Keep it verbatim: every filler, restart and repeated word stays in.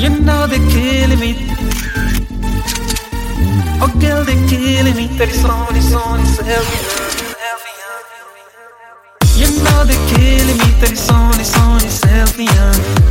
You know they're killing me. Oh girl, they're killing me. That is on, it's on, it's healthy. You know they're killing me. That is on, it's on, it's healthy.